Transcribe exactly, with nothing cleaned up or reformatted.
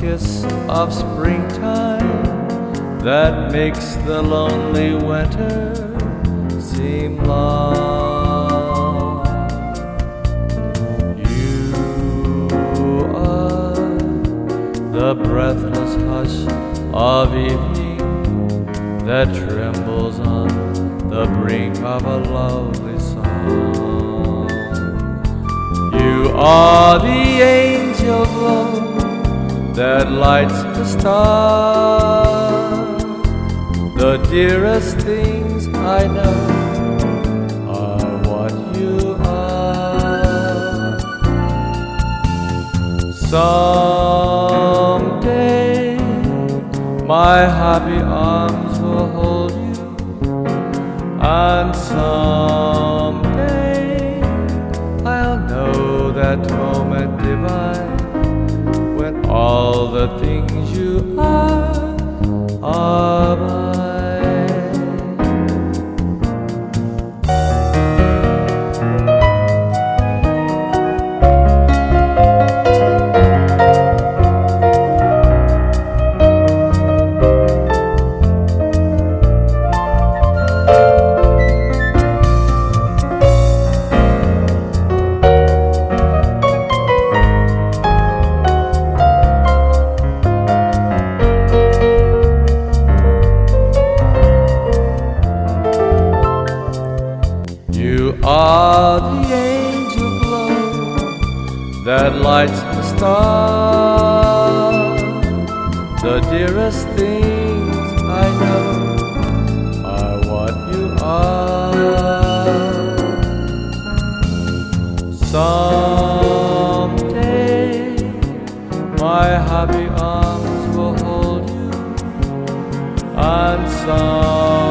kiss of springtime that makes the lonely winter seem long. You are the breathless hush of evening that trembles on the brink of a lovely song. You are the angel glow that lights the star. The dearest things I know are what you are. Someday my happy arms will hold you, and someday I'll know that moment divine when all the things you are are mine. You are the angel glow that lights the star. The dearest things I know are what you are. Someday my happy arms will hold you, and some